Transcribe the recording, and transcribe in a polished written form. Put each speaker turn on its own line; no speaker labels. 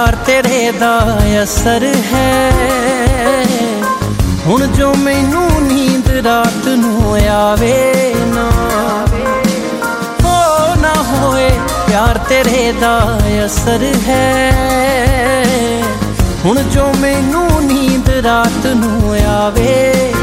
प्यार तेरे दा असर है हुण जो मैनू नींद रात नू आवे ना हो ना होए प्यार तेरे दा असर है हुण जो मैनू नींद रात नू आवे